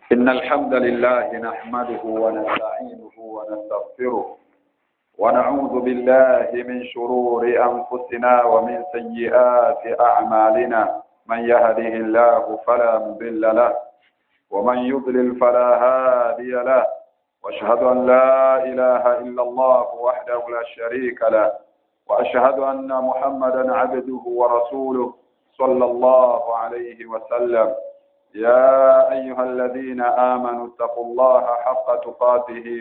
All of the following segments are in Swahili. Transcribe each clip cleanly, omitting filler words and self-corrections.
إن الحمد لله نحمده ونستعينه ونستغفره ونعوذ بالله من شرور أنفسنا ومن سيئات أعمالنا. من يهده الله فلا مضل له ومن يضلل فلا هادي له، وأشهد أن لا إله إلا الله وحده لا شريك له، وأشهد أن محمدا عبده ورسوله صلى الله عليه وسلم. يا أيها الذين آمنوا اتقوا الله حق تقاته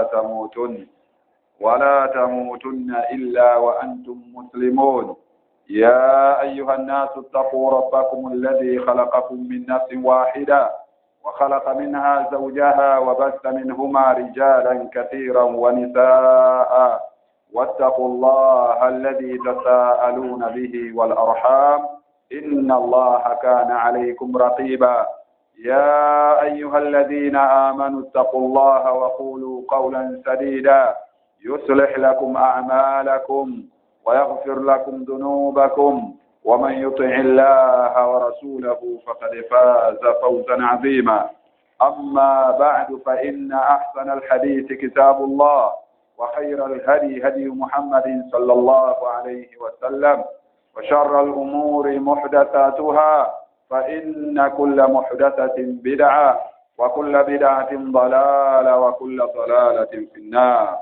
ولا تموتن إلا وأنتم مسلمون. يا أيها الناس اتقوا ربكم الذي خلقكم من نفس واحدة وخلق منها زوجها وبث منهما رجالا كثيرا ونساء، واتقوا الله الذي تساءلون به والأرحام إن الله كان عليكم رقيبا. يا أيها الذين آمنوا اتقوا الله وقولوا قولا سديدا يصلح لكم أعمالكم ويغفر لكم ذنوبكم، ومن يطع الله ورسوله فقد فاز فوزا عظيما. أما بعد، فإن أحسن الحديث كتاب الله، وخير الهدي هدي محمد صلى الله عليه وسلم، وشر الأمور محدثاتها، فإن كل محدثة بدعة، وكل بدعة ضلالة، وكل ضلالة في النار.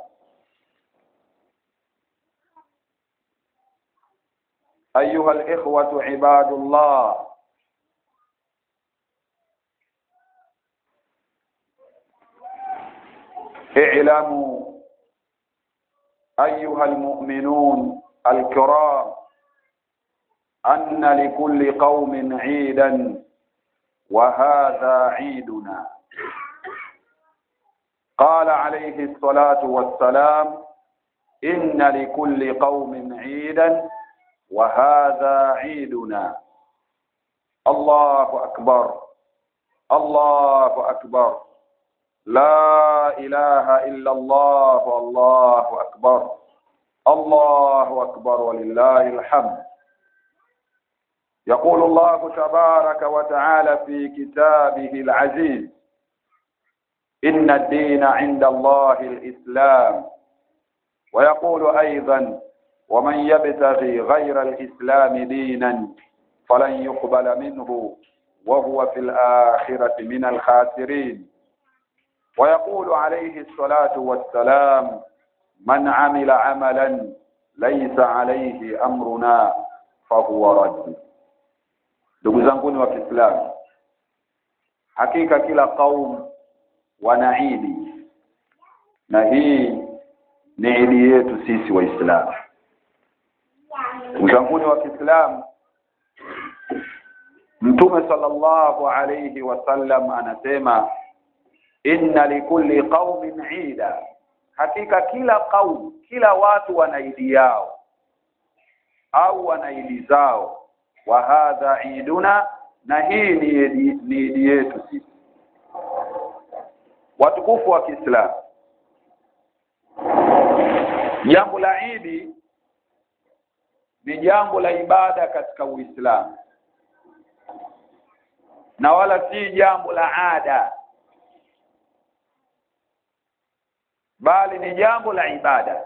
أيها الإخوة عباد الله، اعلموا أيها المؤمنون الكرام أن لكل قوم عيدا، وهذا عيدنا. قال عليه الصلاة والسلام: إن لكل قوم عيدا وهذا عيدنا. الله أكبر، الله أكبر، لا إله إلا الله، الله أكبر، الله أكبر ولله الحمد. يقول الله تبارك وتعالى في كتابه العزيز: إن الدين عند الله الإسلام. ويقول أيضا: ومن يبتغي غير الإسلام دينا فلن يقبل منه وهو في الآخرة من الخاسرين. ويقول عليه الصلاة والسلام: من عمل عملا ليس عليه أمرنا فهو رد. Ndugu zanguni wa Kiislamu, hakika kila kaum wana idi, na hii ni idi yetu sisi Waislamu. Ndugu zanguni wa Kiislamu, Mtume sallallahu alayhi wasallam anasema: inna likulli qaumin ida, hakika kila kaum, kila watu wana idi yao au wana idi zao. Wa hadha iduna, na hii ni idi yetu sisi. Watukufu wa Kiislamu, jambo la idi ni jambo la ibada katika Uislamu, na wala si jambo la ada, bali ni jambo la ibada.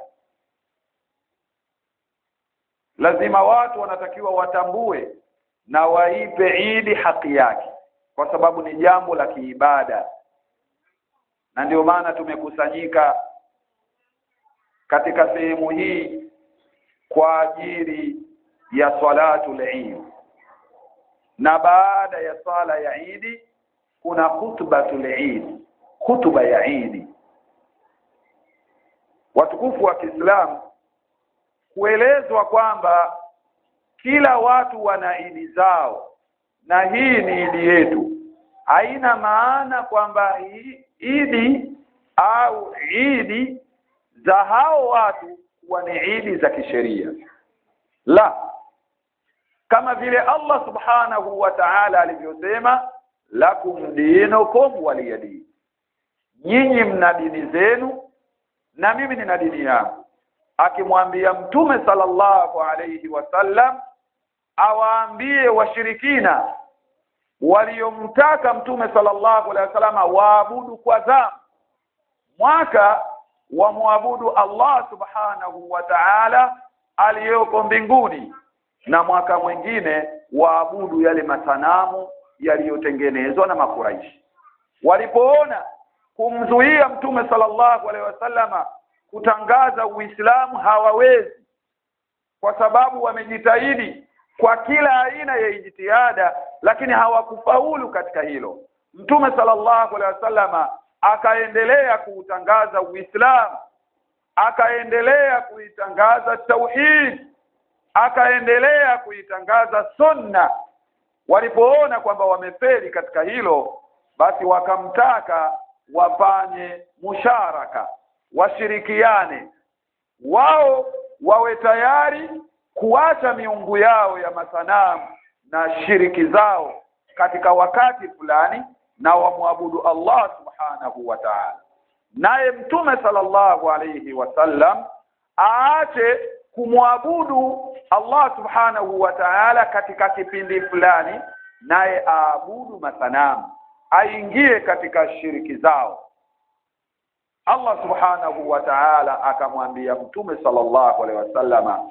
Lazima watu wanatakiwa watambue na waipe idi haki yake, kwa sababu ni jambo la kiibada. Na ndio maana tumekusanyika katika sehemu hii kwa ajili ya salatul Eid, na baada ya sala ya Eid kuna khutbatul Eid, khutba ya Eid. Watukufu wa Kiislamu, kuelezwa kwamba kila watu wana idi zao na hii ni idi yetu, haina maana kwamba idi au idi za hao watu kuwa ni idi za kisheria. La, kama vile Allah subhanahu wa ta'ala alivyosema: lakum dinukum waliyadin, nyinyi mna dini zenu na mimi nina dini yangu. Akimwambia Mtume sallallahu alayhi wasallam awaambie washirikina waliomtaka Mtume sallallahu alaihi wasallam waabudu kwa zamu. Mwaka wa muabudu Allah subhanahu wa ta'ala aliyoko mbinguni, na mwaka mwingine waabudu yale masanamu yaliyotengenezwa na Makuraishi. Walipoona kumzuia Mtume sallallahu alaihi wasallama kutangaza Uislamu hawawezi, kwa sababu wamejitahidi kwa kila aina ya jitihada, lakini hawakufaulu katika hilo. Mtume sallallahu alaihi wasallama akaendelea kuutangaza Uislamu, akaendelea kuitangaza tauhid, akaendelea kuitangaza sunna. Walipoona kwamba wamefeli katika hilo, basi wakamtaka wafanye musharaka, washirikiane, wao wawe tayari kuacha miungu yao ya masanamu na shiriki zao katika wakati fulani, na wamwabudu Allah subhanahu wa ta'ala. Naye Mtume sallallahu alayhi wasallam aache kumwabudu Allah subhanahu wa ta'ala katika kipindi fulani, naye aabudu masanamu, aingie katika shiriki zao. Allah subhanahu wa ta'ala akamwambia Mtume sallallahu alaihi wasallama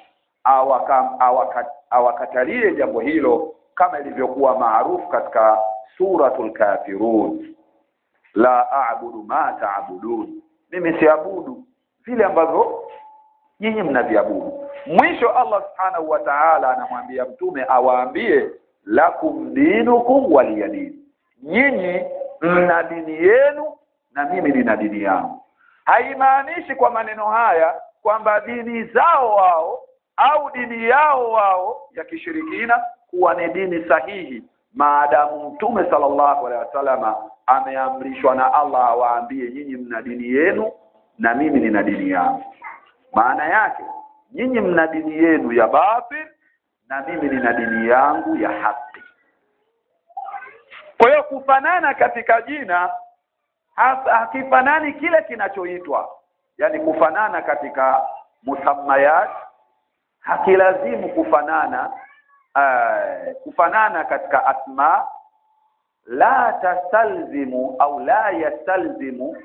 awakatalie jambo hilo, kama ilivyokuwa maarufu katika suratul Kafirun, la a'budu ma ta'budun, mimi siabudu vile ambavyo nyinyi mnaviabudu. Mwisho Allah subhanahu wa ta'ala anamwambia Mtume awaambie, lakum dinukum waliyadin, nyinyi mna dini yenu na mimi nina dini yangu. Haimaanishi kwa maneno haya kwamba dini zao wao au dini yao wao ya kishirikina kuwa ni dini sahihi, maadamu Mtume sallallahu alaihi wasallam ameamrishwa na Allah awaambie nyinyi mna dini yenu na mimi nina dini yangu. Maana yake nyinyi mna dini yenu ya batil na mimi nina dini yangu ya haki. Kwa hiyo kufanana katika jina hakifanani kile kinachoitwa, yani kufanana katika musammayat hakilazimu kufanana katika asma, la tastalzimu au la yastalzimu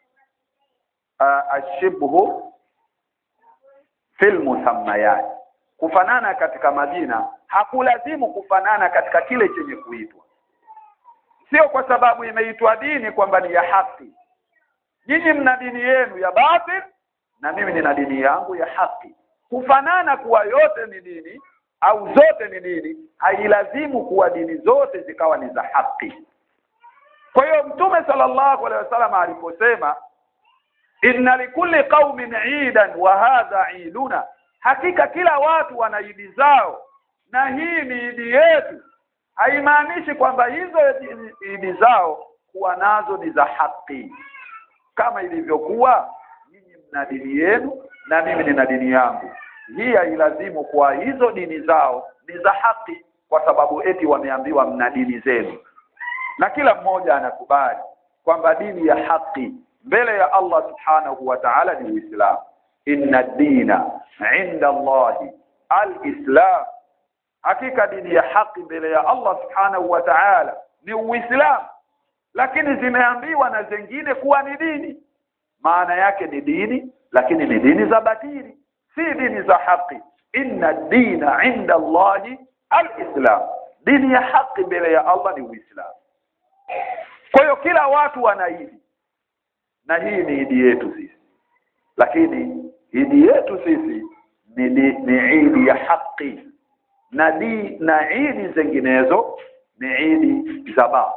ashibhu fil musammayat. Kufanana katika majina hakulazimu kufanana katika kile chenye kuitwa. Sio kwa sababu imeitwa dini kwamba ni ya haki. Nyinyi mna dini yenu ya batil na mimi nina dini yangu ya haki. Kufanana kuwa yote ni dini au zote ni dini hailazimu kuwa dini zote zikawa ni za haki. Kwa hiyo Mtume sallallahu alaihi wasallam aliposema inna likulli qaumin eidan wa hadha eiduna, hakika kila watu wana idi zao na hii ni idi yetu, haimaanishi kwamba hizo idi zao kuwa nazo ni za haki, kama ilivyokuwa nyinyi mna dini yenu na mimi nina dini yangu. Hii hailazimu kwa hizo dini zao ni za haki kwa sababu eti wameambiwa mna dini zenu. Na kila mmoja anakubali kwamba dini ya haki mbele ya Allah subhanahu wa ta'ala ni Uislamu. Inna dina 'inda Allahi al-Islam, hakika dini ya haki mbele ya Allah subhanahu wa ta'ala ni Uislamu. Lakini zimeambiwa na zingine kuwa ni dini, maana yake ni dini lakini ni dini za batili, si dini za haki. Inna dina 'inda Allahi al-Islam, dini ya haki mbele ya Allah ni Uislamu. Kwa hiyo kila watu wana idi, na hii ni idi yetu sisi, lakini idi yetu sisi ni idi ya haki, na idi zinginezo ni idi za batil.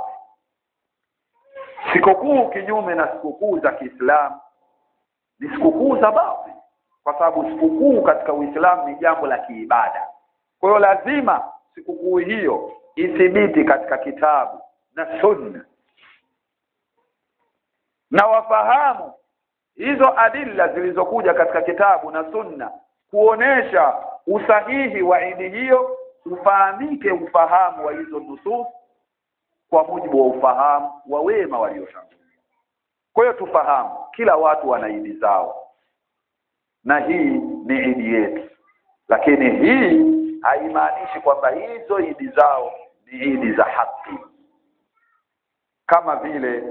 Sikukuu kinyume na sikukuu za Kiislamu ni sikukuu za batil, kwa sababu sikukuu katika Uislamu ni jambo la kiibada. Kwa hiyo lazima sikukuu hiyo ithibiti katika kitabu na sunna, na wafahamu hizo adilla zilizokuja katika kitabu na sunna kuonesha usahihi wa idi hiyo, ufahamike ufahamu wa hizo nusus kwa mujibu wa ufahamu wa wema waliotangulia. Kwa hiyo tufahamu kila watu wana idi zao na hii ni idi yetu, lakini hii haimaanishi kwamba hizo idi zao ni idi za haki. kama vile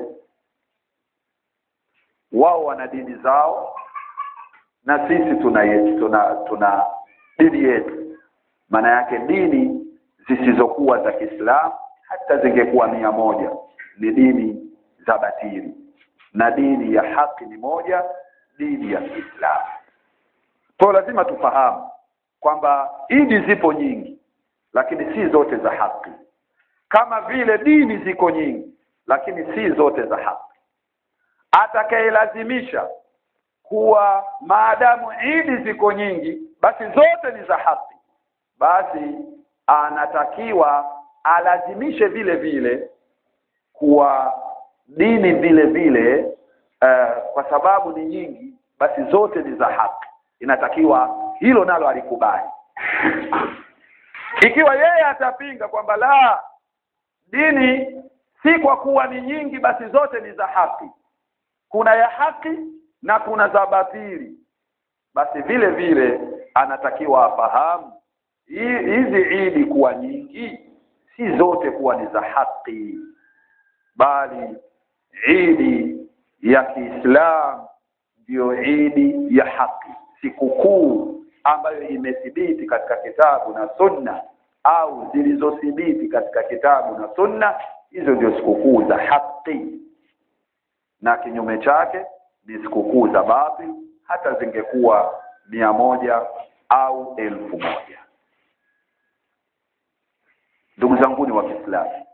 wao wana dini zao na sisi tuna dini yetu. Maana yake dini zisizokuwa za Kiislamu hata zingekuwa 100 ni dini za batili, na dini ya haki ni moja, dini ya Kiislamu. Kwa lazima tufahamu kwamba dini zipo nyingi lakini si zote za haki, kama vile dini ziko nyingi lakini si zote za haki. Atakayelazimisha kuwa maadamu idi ziko nyingi basi zote ni za haki, basi anatakiwa alazimishe vile vile kuwa dini vile vile kwa sababu ni nyingi basi zote ni za haki. Inatakiwa hilo nalo alikubali. Ikiwa yeye atapinga kwamba la, dini si kwa kuwa ni nyingi basi zote ni za haki, kuna ya haki na kuna za batili, basi vile vile anatakiwa afahamu hizi idi kuwa nyingi si zote kuwa ni za haki, bali idi ya Kiislamu ndio idi ya haki. Sikukuu ambayo imethibiti katika kitabu na sunna au zilizothibiti katika kitabu na sunna, hizo ndio sikukuu za haki, na kinyume chake ni sikukuu za batil, hata zingekuwa 100 au 1000. Ndugu zangu ni wa Kiislamu,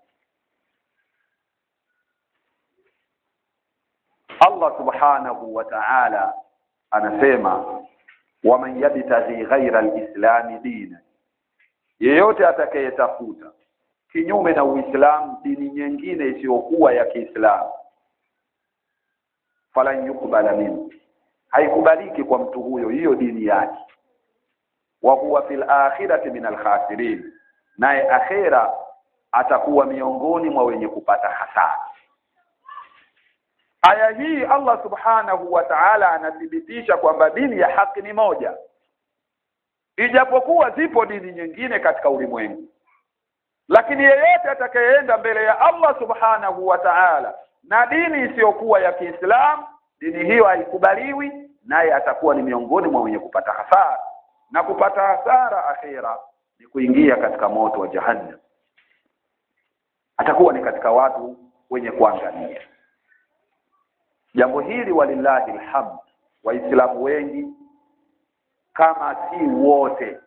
Allah subhanahu wa ta'ala anasema waman yabtaghi ghayra al-islam dina, yeyote atakayetafuta kinyume na Uislamu dini nyingine isiyokuwa ya Kiislamu, falan yukbala minhu, haikubaliki kwa mtu huyo hiyo dini yake, wa huwa fil akhirati min al-khasirin, naye akhira atakuwa miongoni mwa wenye kupata hasara. Aya hii Allah subhanahu wa ta'ala anathibitisha kwamba dini ya haki ni moja, ijapokuwa zipo dini nyingine katika ulimwengu. Lakini yeyote atakayeenda mbele ya Allah subhanahu wa ta'ala na dini isiyokuwa ya Kiislamu, dini hiyo haikubaliwi, naye atakuwa ni miongoni mwa wenye kupata hasara, na kupata hasara akhira ni kuingia katika moto wa jahannam. Atakuwa ni katika watu wenye kuangamia. Jambo hili walillahi alhamd, Waislamu wengi kama si wote,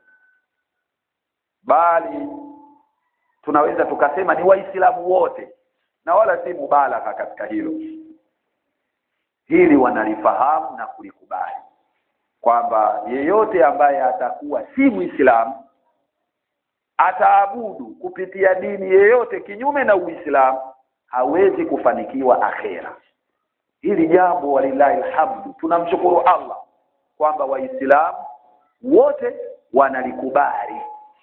bali tunaweza tukasema ni Waislamu wote, na wala si mubalagha katika hilo, hili wanalifahamu na kulikubali kwamba yeyote ambaye atakuwa si Muislamu ataabudu kupitia dini yeyote kinyume na Uislamu hawezi kufanikiwa akhera. Hili jambo walillahi alhamdu tunamshukuru Allah kwamba Waislamu wote wanalikubali.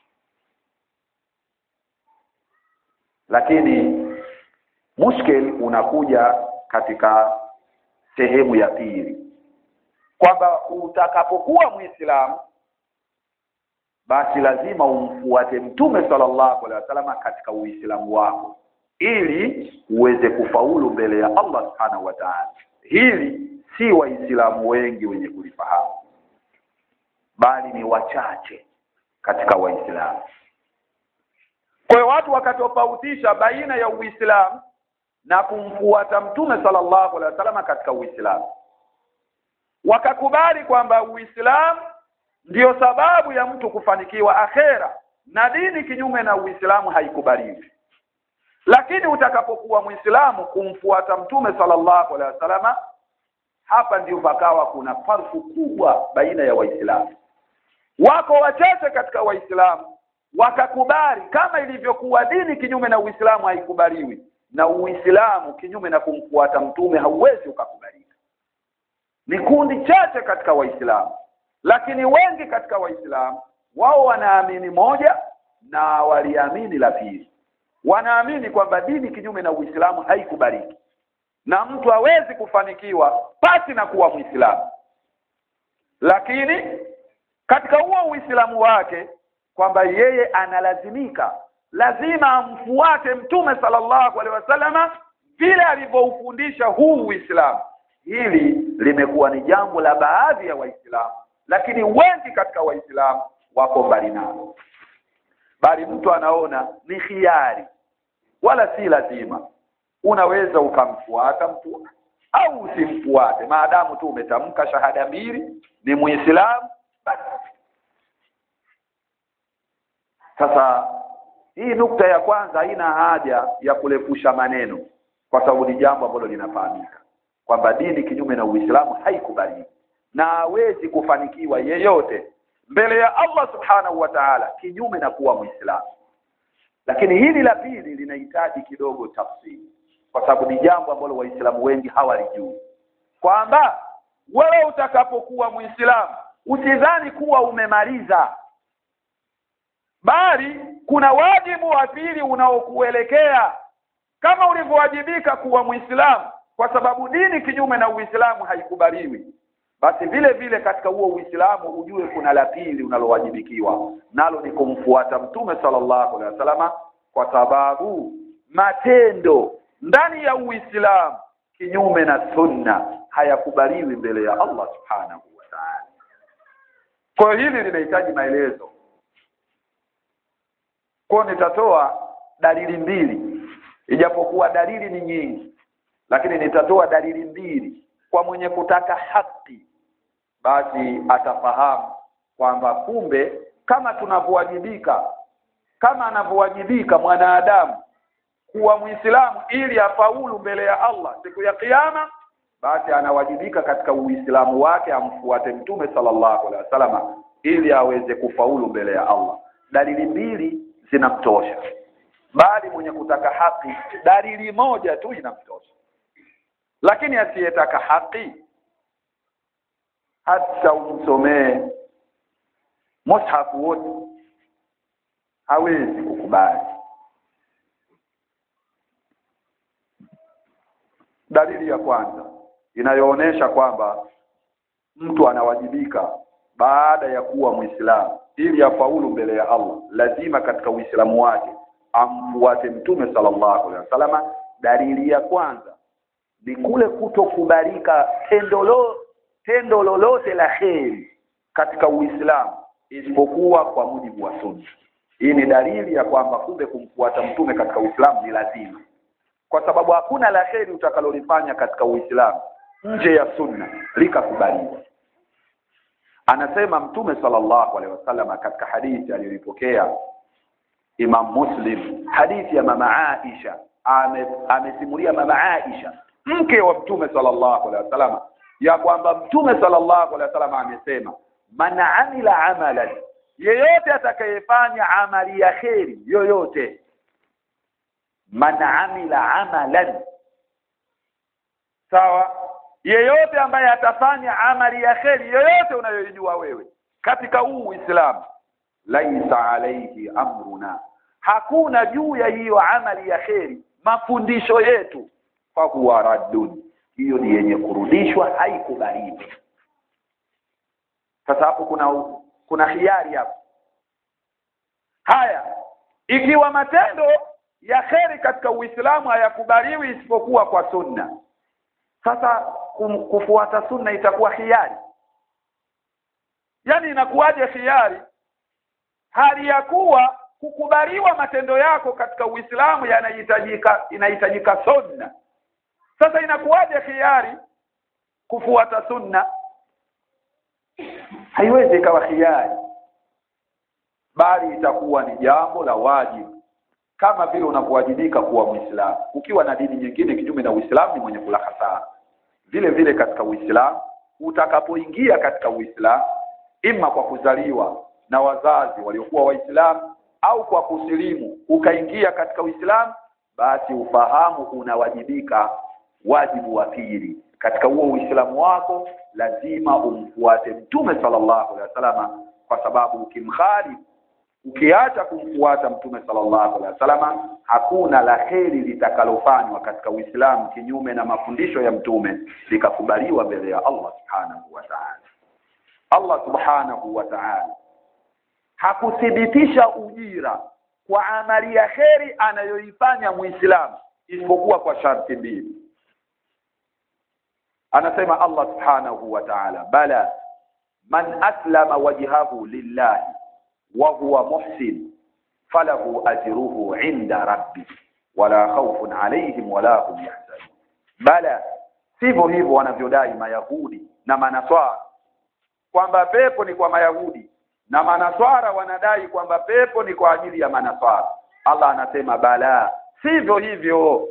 Lakini mushkil unakuja katika sehemu ya pili, kwamba utakapokuwa Muislamu basi lazima umfuate Mtume sallallahu alaihi wasallam katika Uislamu wako ili uweze kufaulu mbele ya Allah subhanahu wa ta'ala. Hili si Waislamu wengi wenye kulifahamu, bali ni wachache katika Waislamu. Kwa hiyo watu wakatofautisha baina ya Uislamu na kumfuata Mtume sallallahu alaihi wasallam katika Uislamu, wakakubali kwamba Uislamu ndio sababu ya mtu kufanikiwa akhera, na dini kinyume na Uislamu haikubaliwi. Lakini utakapokuwa Muislamu kumfuata Mtume sallallahu alaihi wasallam, hapa ndio pakawa kuna farku kubwa baina ya Waislamu. Wako wachache katika Waislamu wakakubali kama ilivyokuwa dini kinyume na Uislamu haikubaliwi, na Uislamu kinyume na kumfuata Mtume hauwezi ukakubalika. Ni kundi chache katika Waislamu, lakini wengi katika Waislamu wao wanaamini moja na waliamini la pili. Wanaamini kwamba dini kinyume na Uislamu haikubaliki, na mtu hawezi kufanikiwa pasi na kuwa Muislamu. Lakini katika huo Uislamu wake kwamba yeye analazimika, lazima amfuate Mtume sallallahu alaihi wasallam vile alivyoufundisha huu Uislamu. Hili limekuwa ni jambo la baadhi ya Waislamu, lakini wengi katika Waislamu wako mbali nalo. Bali mtu anaona ni khiari wala si lazima. Unaweza ukamfuata mtu au usimfuate, maadamu tu umetamka shahada mbili, ni Muislamu basi. Sasa hii nukta ya kwanza haina haja ya kulepusha maneno, kwa sababu ni jambo ambalo linafahamika kwamba dini kinyume na Uislamu haikubali, na hawezi kufanikiwa yeyote mbele ya Allah subhanahu wa ta'ala kinyume na kuwa Muislamu. Lakini hili la pili linahitaji kidogo tafsiri, kwa sababu ni jambo ambalo Waislamu wengi hawalijui, kwamba wewe utakapokuwa Muislamu usidhani kuwa umemaliza, bali kuna wajibu wa pili unaokuelekea. Kama ulivyowajibika kuwa Muislamu kwa sababu dini kinyume na Uislamu haikubaliwi, basi vile vile katika huo Uislamu ujue kuna la pili unalowajibikiwa, nalo ni kumfuata Mtume sallallahu alaihi wasallam, kwa sababu matendo ndani ya Uislamu kinyume na sunna hayakubaliwi mbele ya Allah subhanahu wa ta'ala. Kwa hili linahitaji maelezo. Kwa nitatoa dalili mbili, ijapokuwa dalili ni nyingi, lakini nitatoa dalili mbili kwa mwenye kutaka haki, basi atafahamu kwamba kumbe kama tunavyowajibika, kama anavyowajibika mwanadamu kuwa Muislamu ili afaulu mbele ya Allah siku ya kiyama, basi anawajibika katika Uislamu wake amfuate Mtume sallallahu alaihi wasallam ili aweze kufaulu mbele ya Allah. Dalili mbili zinamtosha, bali mwenye kutaka haki dalili moja tu inamtosha. Lakini asiyetaka haki hata umsomee mushafu wote hawezi kukubali. Dalili ya kwanza inayoonesha kwamba mtu anawajibika baada ya kuwa Muislamu ili afaulu mbele ya Allah, lazima katika Uislamu wake amfuate Mtume sallallahu alaihi wasallam. Dalili ya kwanza ni kule kutokubalika tendo lolote la kheri katika Uislamu isipokuwa kwa mujibu wa sunna. Hii ni dalili ya kwamba kumbe kumfuata Mtume katika Uislamu ni lazima, kwa sababu hakuna la kheri utakalolifanya katika Uislamu nje ya sunna likakubaliwa. Anasema Mtume sallallahu alaihi wasallam katika hadithi aliyopokea Imam Muslim, hadithi ya mama Aisha. Amesimulia mama Aisha, mke wa Mtume sallallahu alaihi wasallam, ya kwamba Mtume sallallahu alaihi wasallam amesema, man amila amalan, yeyote atakayefanya amali ya kheri yoyote, man amila amalan, sawa, yeyote ambaye atafanya amali ya kheri yoyote unayoijua wewe katika huu Uislamu, laisa alayhi amruna, hakuna juu ya hiyo amali ya kheri mafundisho yetu, fa huwa raddun, hiyo ni yenye kurudishwa, haikubaliwi. Sasa hapo kuna hiari hapo. Haya, ikiwa matendo ya kheri katika Uislamu hayakubaliwi isipokuwa kwa sunna, sasa kufuata sunna itakuwa hiari? Yaani inakuwaje hiari hali ya kuwa kukubaliwa matendo yako katika Uislamu inahitajika sunna? Sasa inakuwaje hiari kufuata sunna? Haiwezi ikawa hiari, bali itakuwa ni jambo la wajibu, kama vile unavyowajibika kuwa Muislamu. Ukiwa na dini nyingine kinyume na Uislamu ni mwenye kula hasara. Vile vile katika Uislamu, utakapoingia katika Uislamu, ima kwa kuzaliwa na wazazi waliokuwa Waislamu au kwa kusilimu ukaingia katika Uislamu, basi ufahamu unawajibika wajibu wa pili katika huo Uislamu wako. Lazima umfuate Mtume sallallahu alaihi wasallam, kwa sababu ukimkhalifu, ukiacha kumfuata Mtume sallallahu alaihi wasallam, hakuna la kheri litakalofanywa katika Uislamu kinyume na mafundisho ya Mtume likakubaliwa mbele ya Allah subhanahu wa ta'ala. Allah subhanahu wa ta'ala hakuthibitisha ujira kwa amali ya kheri anayoifanya Muislamu isipokuwa kwa sharti mbili. Anasema Allah subhanahu wa ta'ala, bala man aslama wajhahu lillahi wa huwa muhsin falahu ajruhu 'inda rabbih wala khawfun 'alayhim wala hum yahzanun. Bala, sivyo hivyo wanavyodai Mayahudi na Manaswara kwamba pepo ni kwa Mayahudi, na Manaswara wanadai kwamba pepo ni kwa ajili ya Manaswara. Allah anasema bala, sivyo hivyo.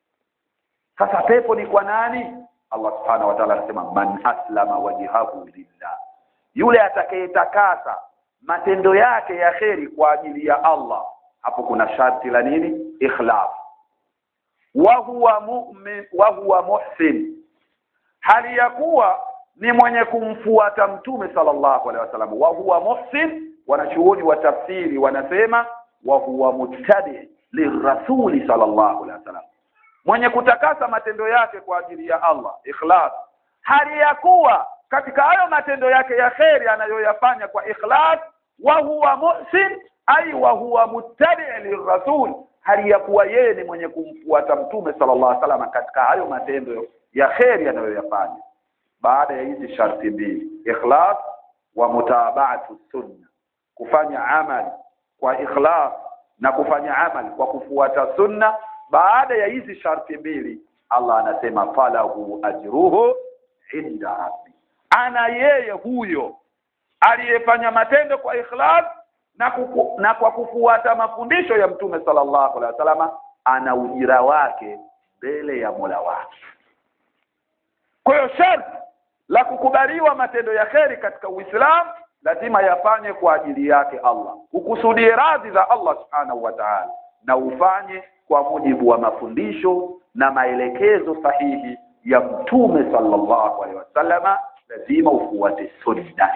Sasa pepo ni kwa nani? Allah subhanahu wa ta'ala anasema man aslama wajhahu lillah, yule atakayetakasa matendo yake ya kheri kwa ajili ya Allah. Hapo kuna sharti la nini? Ikhlas. Wa huwa mu'min wa huwa muhsin, hali ya kuwa ni mwenye kumfuata Mtume sallallahu alaihi wasallam. Wa huwa muhsin, wanachuoni wa tafsiri wanasema wa huwa muttabi lirrasuli sallallahu alaihi wasallam, mwenye kutakasa matendo yake kwa ajili ya Allah, ikhlas. Hali ya kuwa katika hayo matendo yake ya kheri anayoyafanya kwa ikhlas, wa huwa muhsin ay wa huwa muttabi lirrasul, hali ya kuwa yeye ni mwenye kumfuata Mtume sallallahu alaihi wasallam katika hayo matendo ya kheri anayoyafanya. Baada ya hizi sharti mbili, ikhlas wa mutaba'atu sunna, kufanya amali kwa ikhlas na kufanya amali kwa kufuata sunna, baada ya hizi sharti mbili Allah anasema falahu ajruhu inda rabbi, ana yeye huyo aliyefanya matendo kwa ikhlas na kwa kufuata mafundisho ya Mtume sallallahu alaihi wasallam, ana ujira wake mbele ya Mola wake. Kwa hiyo sharti la kukubaliwa matendo ya kheri katika Uislamu lazima yafanye kwa ajili yake Allah, ukusudie radhi za Allah subhanahu wa ta'ala, na ufanye kwa mujibu wa mafundisho na maelekezo sahihi ya Mtume sallallahu alaihi wasallam. Lazima ufuate sunna.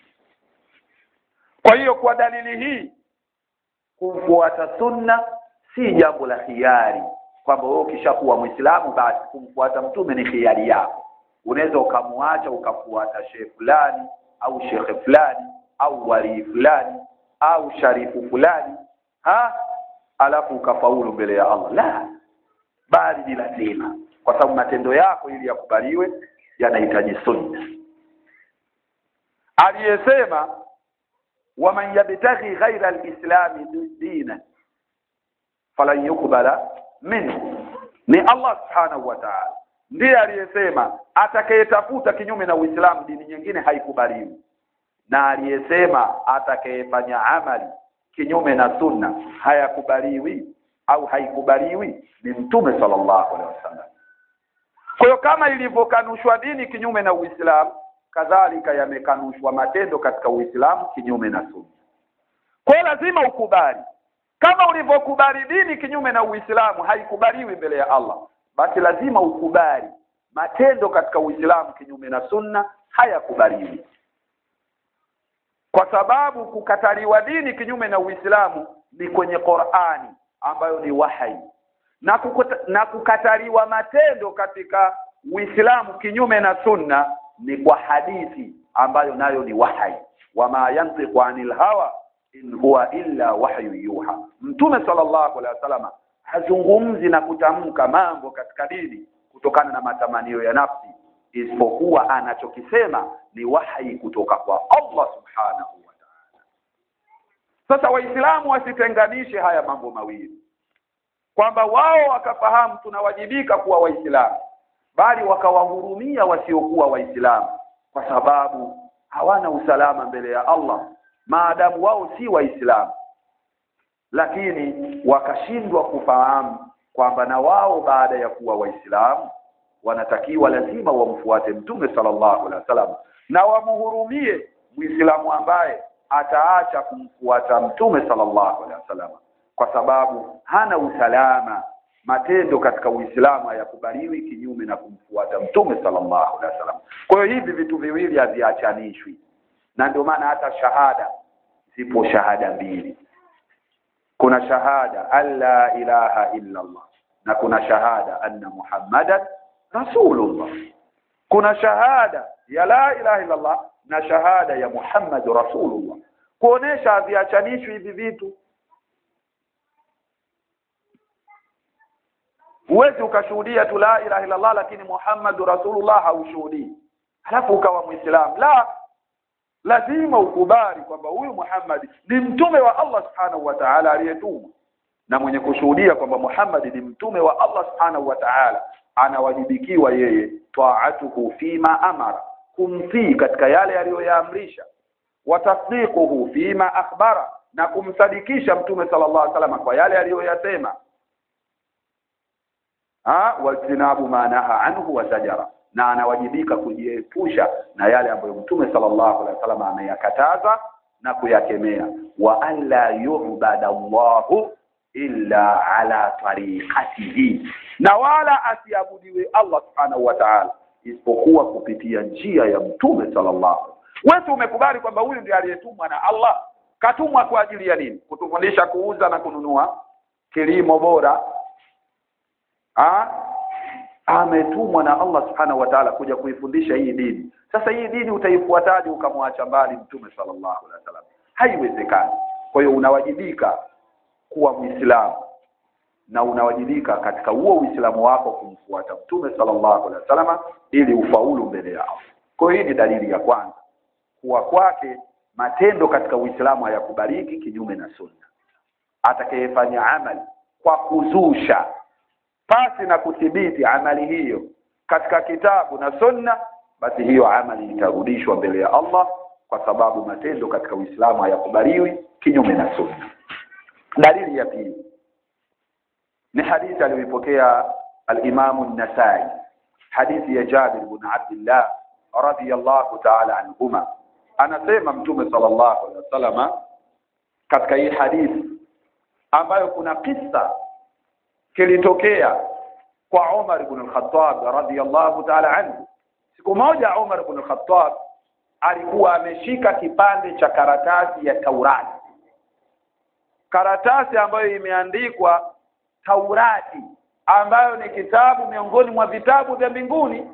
Kwa hiyo kwa dalili hii, kufuata sunna si jambo la hiari, kwamba wewe ukishakuwa Muislamu basi kumfuata Mtume ni hiari yako. Unaweza ukamwacha ukafuata shehe fulani au shekhe fulani au wali fulani au sharifu fulani, alafu ukafaulu mbele ya Allah. La, bali ni lazima, kwa sababu matendo yako ili yakubaliwe yanahitaji sunna. Aliyesema waman yabtaghi ghaira alislam dinan falan yuqbala minhu ni Allah subhanahu wa ta'ala. Ndiye aliyesema atakayetafuta kinyume na Uislamu dini nyingine haikubaliwi, na aliyesema atakayefanya amali kinyume na sunna hayakubaliwi au haikubaliwi ni Mtume sallallahu alaihi wasallam. Kwa hiyo kama ilivyokanushwa dini kinyume na Uislamu, kadhalika yamekanushwa matendo katika Uislamu kinyume na sunna. Kwa hiyo lazima ukubali. Kama ulivyokubali dini kinyume na Uislamu haikubaliwi mbele ya Allah, basi lazima ukubali matendo katika Uislamu kinyume na sunna hayakubaliwi. Kwa sababu kukataliwa dini kinyume na Uislamu ni kwenye Qur'ani ambayo ni wahi, na kukataliwa matendo katika Uislamu kinyume na sunna ni kwa hadithi ambayo nayo ni wahi. Wama yantiqu anil hawa in huwa illa wahyu yuha. Mtume sallallahu alaihi wasallam hazungumzi na kutamka mambo katika dini kutokana na matamanio ya nafsi, isipokuwa anachokisema ni wahi kutoka kwa Allah subhanahu wa ta'ala. Sasa Waislamu wasitenganishe haya mambo mawili, kwamba wao wakafahamu tunawajibika kuwa Waislamu, bali wakawahurumia wasiokuwa Waislamu kwa sababu hawana usalama mbele ya Allah maadamu wao si Waislamu, lakini wakashindwa kufahamu kwamba na wao baada ya kuwa Waislamu wanatakiwa lazima wamfuate Mtume sallallahu alaihi wasallam, na wamhurumie Muislamu ambaye ataacha kumfuata Mtume sallallahu alaihi wasallam kwa sababu hana usalama. Matendo katika Uislamu hayakubaliwi kinyume na kumfuata Mtume sallallahu alaihi wasallam. Kwa hiyo hivi vitu viwili haviachanishwi, na ndio maana hata shahada, zipo shahada mbili. Kuna shahada alla ilaha illa Allah na kuna shahada anna Muhammadan Rasulullah. Kuna shahada ya la ilaha illa Allah na shahada ya Muhammad Rasulullah, kuonesha haviachanishwi hivi vitu. Huwezi ukashuhudia tu la ilaha illa Allah lakini Muhammadur Rasulullah haushuhudii, halafu ukawa Muislamu. La, lazima ukubali kwamba huyu Muhammad ni mtume wa Allah subhanahu wa ta'ala aliyetumwa, na mwenye kushuhudia kwamba Muhammad ni mtume wa Allah subhanahu wa ta'ala anawajibikiwa yeye ta'atuhu fima amara, kumtii katika yale aliyoyaamrisha, wa tasdiquhu fima akhbara, na kumsadikisha mtume sallallahu alaihi wasallam kwa yale aliyoyasema, wajtinabu ma naha anhu wa zajara, na anawajibika kujiepusha na yale ambayo mtume sallallahu alaihi wasallam ameyakataza na kuyakemea. Wa alla yu'bada Allahu illa ala tariqatihi, na wala asiabudiwe Allah subhanahu wa ta'ala isipokuwa kupitia njia ya mtume sallallahu. Wewe umekubali kwamba huyu ndiye aliyetumwa na Allah? Katumwa kwa ajili ya nini? Kutufundisha kuuza na kununua, kilimo bora. Ametumwa na Allah subhanahu wa ta'ala kuja kuifundisha hii dini. Sasa hii dini utaifuataje ukamwacha mbali mtume sallallahu alaihi wasallam? Haiwezekani. Kwa hiyo unawajibika kuwa Muislamu, na unawajibika katika huo Uislamu wako kumfuata mtume sallallahu alaihi wasallam ili ufaulu mbele yao. Kwa hiyo hii ni dalili ya kwanza, kuwa kwake matendo katika Uislamu hayakubaliki kinyume na sunna. Atakayefanya amali kwa kuzusha pasi na kuthibiti amali hiyo katika kitabu na sunna, basi hiyo amali itarudishwa mbele ya Allah, kwa sababu matendo katika Uislamu hayakubaliwi kinyume na sunna. Dalili ya pili ni hadithi aliyopokea al-Imam an-Nasa'i, hadithi ya Jabir ibn Abdullah radiyallahu ta'ala anhuma. Anasema mtume sallallahu alaihi wasallam katika hii hadithi, ambayo kuna kisa kilitokea kwa Umar ibn al-Khattab radiyallahu ta'ala anhu. Siku moja Umar ibn al-Khattab alikuwa ameshika kipande cha karatasi ya Taurati, karatasi ambayo imeandikwa Taurati, ambayo ni kitabu miongoni mwa vitabu vya mbinguni,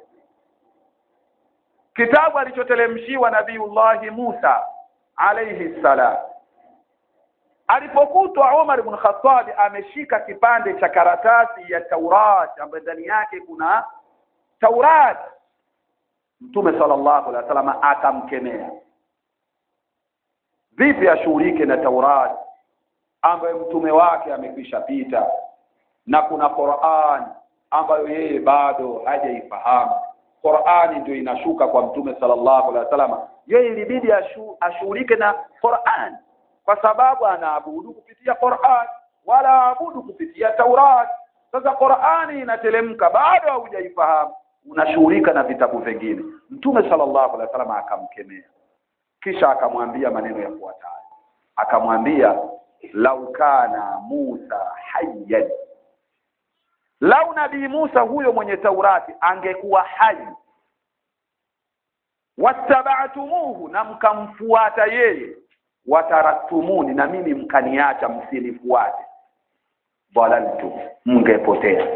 kitabu alichoteremshiwa Nabiiullah Musa alayhi salam. Alipokutwa Umar ibn Khattab ameshika kipande cha karatasi ya Taurati ambayo ndani yake kuna Taurati, mtume sallallahu alaihi wasallam akamkemea. Vipi ashughulike na Taurati ambayo mtume wake amekwisha pita, na kuna Qur'an ambayo yeye bado hajaifahamu? Qur'ani ndio inashuka kwa mtume sallallahu alaihi wasallam, yeye ilibidi ashughulike na Qur'an kwa sababu anaabudu kupitia Qur'an wala aabudu kupitia Taurat. Sasa Qur'ani inatelemka, bado hujaifahamu, unashughulika na vitabu vingine. Mtume sallallahu alaihi wasallam akamkemea, kisha akamwambia maneno yafuatayo. Akamwambia, lau kana Musa hayyan, lau nabii Musa huyo mwenye Taurati angekuwa hai, wattaba'tumuhu, na mkamfuata yeye, wataraktumuni, na mimi mkaniacha msinifuate, dhalaltu, mngepotea.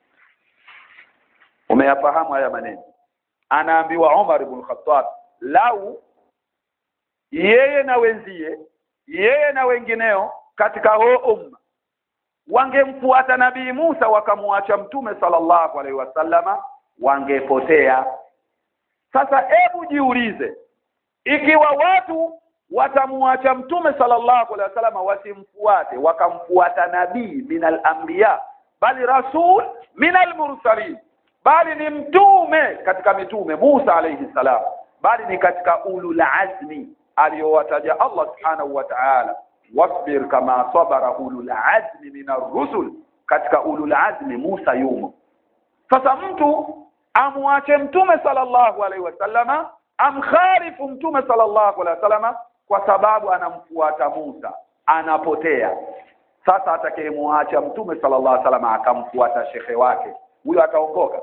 Umeyafahamu haya maneno? Anaambiwa Umar ibn Khattab, lau yeye na wenzie, yeye na wengineo katika huo umma wangemfuata nabii Musa wakamwacha mtume sallallahu alaihi wasallama, wangepotea. Sasa hebu jiulize, ikiwa watu watamwacha mtume sallallahu alaihi wasallama wasimfuate, wakamfuata nabii minal anbiya, bali rasul minal mursalin, bali ni mtume katika mitume, Musa alayhi salam, bali ni katika ulul azmi aliyowataja Allah subhanahu wa ta'ala, wasbir kama sabara ulul azmi minar rusul. Katika ulul azmi Musa yumo. Sasa mtu amwache mtume sallallahu alaihi wasallama, amkhalifu mtume sallallahu alaihi wasallama kwa sababu anamfuata Musa, anapotea. Sasa atakayemwacha mtume sallallahu alaihi wasallama akamfuata shekhe wake, huyo ataongoka?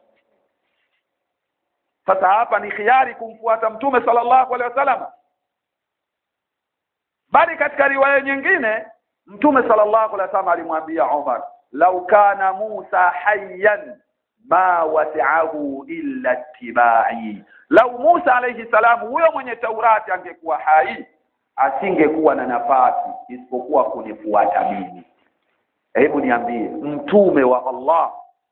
Sasa hapa ni khiari kumfuata mtume sallallahu alaihi wasallama. Bali katika riwaya nyingine mtume sallallahu alaihi wasallam alimwambia Umar, lau kana Musa hayyan ma wasi'ahu illa ittiba'i, lau Musa alayhi salam huyo mwenye Taurati angekuwa hai, asingekuwa na nafasi isipokuwa kunifuata mimi. Hebu niambie, mtume wa Allah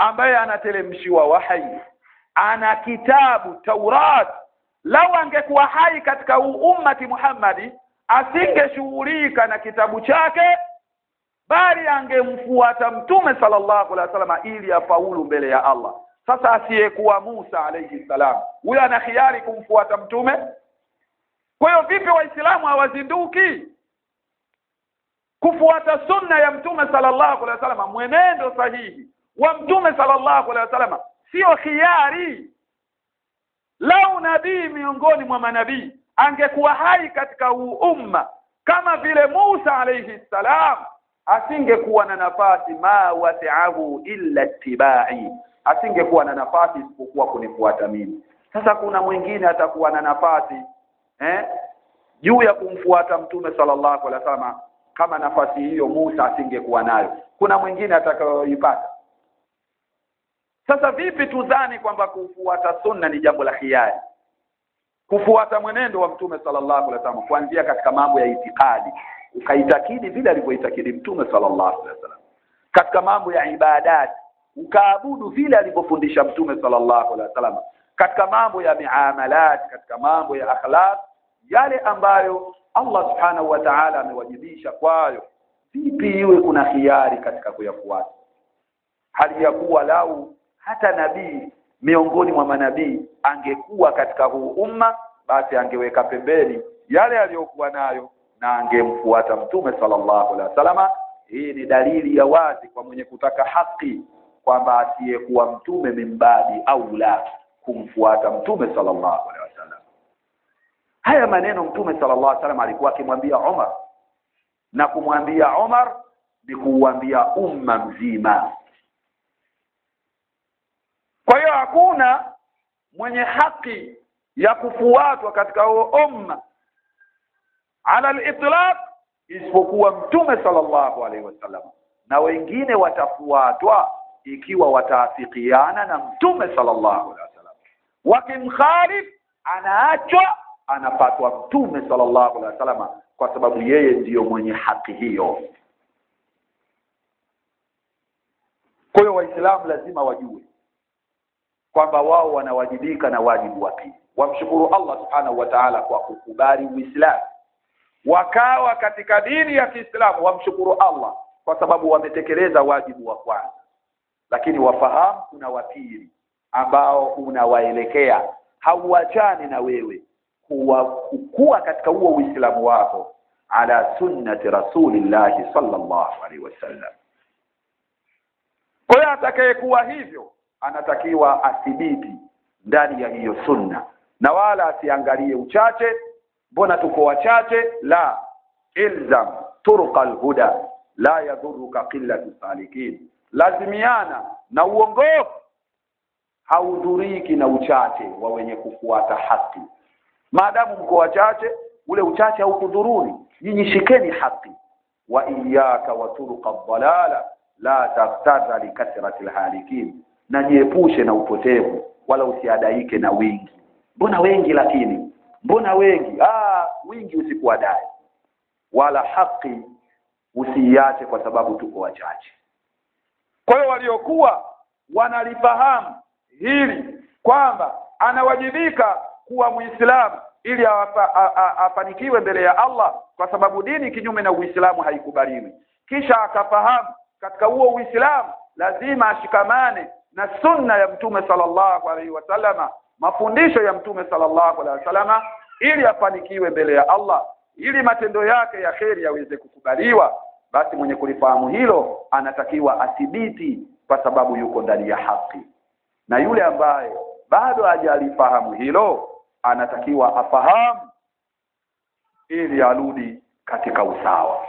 ambaye anatelemshiwa wahi, ana kitabu Taurat. Lau angekuwa hai katika ummati Muhammadi, asingeshughulika na kitabu chake, bali angemfuata Mtume sallallahu alaihi wasallam ili afaulu mbele ya Allah. Sasa asiyekuwa Musa alayhi salam, huyo ana khiari kumfuata Mtume? Kwa hiyo vipi waislamu hawazinduki kufuata sunna ya Mtume sallallahu alaihi wasallam? Mwenendo sahihi wa Mtume sallallahu alaihi wasallam sio khiari. Lau nabii miongoni mwa manabii angekuwa hai katika umma kama vile Musa alayhi salam, asingekuwa na nafasi ma wasi'ahu illa ittiba'i, asingekuwa na nafasi isipokuwa kunifuata mimi. Sasa kuna mwingine atakuwa na nafasi juu ya kumfuata Mtume sallallahu alaihi wasallam kama nafasi hiyo Musa asingekuwa nayo? Kuna mwingine atakayoipata? Sasa vipi tudhani kwamba kufuata sunna ni jambo la khiari? Kufuata mwenendo wa Mtume sallallahu alaihi wasallam kuanzia katika mambo ya itikadi, ukaitakidi vile alivyoitakidi Mtume sallallahu alaihi wasallam. Katika mambo ya ibadati, ukaabudu vile alivyofundisha Mtume sallallahu alaihi wasallam. Katika mambo ya miamalat, katika mambo ya akhlaq, yale ambayo Allah subhanahu wa ta'ala amewajibisha kwayo, vipi iwe kuna khiari katika kuyafuata? Hali ya kuwa lau hata nabii miongoni mwa manabii angekuwa katika huu umma, basi angeweka pembeni yale aliyokuwa nayo na angemfuata Mtume sallallahu alaihi wasallam. Hii ni dalili ya wazi kwa mwenye kutaka haki kwamba asiyekuwa mtume mimbadi au la kumfuata Mtume sallallahu alaihi wasallam. Haya maneno Mtume sallallahu alaihi wasallam alikuwa akimwambia Umar, na kumwambia Umar ni kuambia umma mzima. Kwa hiyo hakuna mwenye haki ya kufuatwa katika umma ala al-itlaq isipokuwa Mtume sallallahu alaihi wasallam, na wengine watafuatwa ikiwa wataafikiana na Mtume sallallahu alaihi wasallam. Wakimkhalif anaachwa, anafatwa Mtume sallallahu alaihi wasallam, kwa sababu yeye ndiyo mwenye haki hiyo. Kwa hiyo waislamu lazima wajue kwamba wao wanawajibika na wajibu wa pili. Wamshukuru Allah subhanahu wa ta'ala kwa kukubali Uislamu, wakawa katika dini ya Kiislamu. Wamshukuru Allah kwa sababu wametekeleza wajibu wa kwanza, lakini wafahamu kuna wa pili ambao unawaelekea, hauachani na wewe kuwa katika huo Uislamu wako ala sunnati Rasulillah sallallahu alaihi wasallam. Kwa hiyo atakayekuwa hivyo anatakiwa athibiti ndani ya hiyo sunna, na wala asiangalie uchache, mbona tuko wachache. La, ilzam turuqal huda la yadhurruka qillatu salikin. Lazimiana na uongofu, haudhuriki na uchache wa wenye kufuata haki. Maadamu mko wachache, ule uchache haukudhuruni. Nyinyi shikeni haki. Wa iyyaka wa turuqad dalala la taqtadha li kathrati alhalikin. Na jiepushe na upotevu, wala usiadaike na wingi. Mbona wengi? Lakini mbona wengi? Wingi usikuadai, wala haki usiiache kwa sababu tuko wachache. Kwa hiyo waliokuwa wanalifahamu hili kwamba anawajibika kuwa Muislamu ili afanikiwe mbele ya Allah, kwa sababu dini kinyume na Uislamu haikubaliwi, kisha akafahamu katika huo Uislamu lazima ashikamane na sunna ya Mtume sallallahu alaihi wasallam, mafundisho ya Mtume sallallahu alaihi wasallam, ili afanikiwe mbele ya Allah, ili matendo yake ya kheri yaweze kukubaliwa. Basi mwenye kulifahamu hilo anatakiwa athibiti, kwa sababu yuko ndani ya haki. Na yule ambaye bado hajalifahamu hilo anatakiwa afahamu ili arudi katika usawa.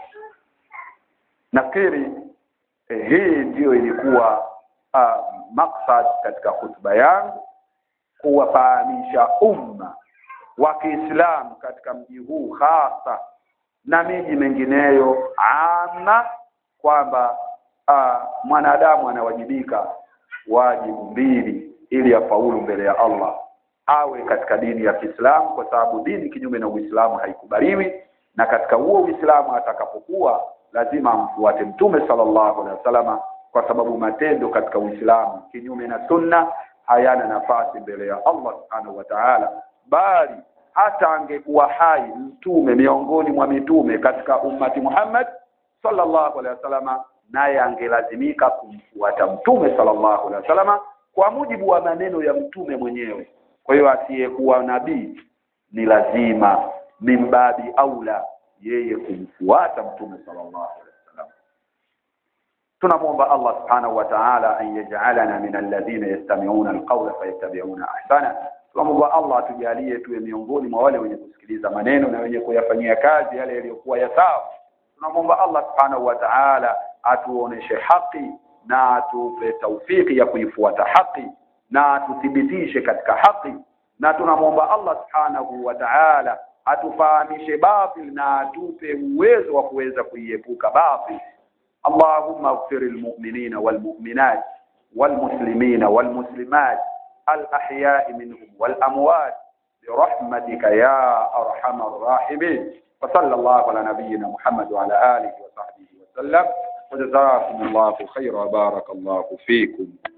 Nafikiri hii ndio ilikuwa maksad katika hutuba yangu, kuwafahamisha umma wa Kiislamu katika mji huu hasa na miji mengineyo ama, kwamba mwanadamu anawajibika wajibu mbili ili afaulu mbele ya Allah, awe katika dini ya Kiislamu, kwa sababu dini kinyume na Uislamu haikubaliwi, na katika huo Uislamu atakapokuwa lazima amfuate Mtume sallallahu alaihi wasallam, kwa sababu matendo katika Uislamu kinyume na sunna hayana nafasi mbele ya Allah subhanahu wa ta'ala. Bali hata angekuwa hai mtume miongoni mwa mitume katika ummati Muhammad sallallahu alaihi wasallam, naye angelazimika kumfuata mtume sallallahu alaihi wasallam kwa mujibu wa maneno ya mtume mwenyewe. Kwa hiyo asiyekuwa nabii ni lazima mimbabi aula yeye kumfuata mtume sallallahu alaihi wasallam. Tunamuomba Allah subhanahu wa ta'ala an yaj'alana min alladhina yastami'una alqawla fayattabi'una ahsana. Tunamuomba Allah atujalie tuwe miongoni mwa wale wenye kusikiliza maneno na wenye kuyafanyia kazi yale yaliyokuwa ya sawa. Tunamuomba Allah subhanahu wa ta'ala atuoneshe haki na atupe taufiki ya kuifuata haki na tuthibitishe katika haki, na tunamuomba Allah subhanahu wa ta'ala atufahamishe batil na atupe uwezo wa kuweza kuiepuka batil. Allahumma ighfir lilmu'minina walmu'minat walmuslimina walmuslimat الأحياء منهم والأموات برحمتك يا أرحم الراحمين. وصلى الله على نبينا محمد وعلى آله وصحبه وسلم. وجزاكم الله خيرا وبارك الله فيكم.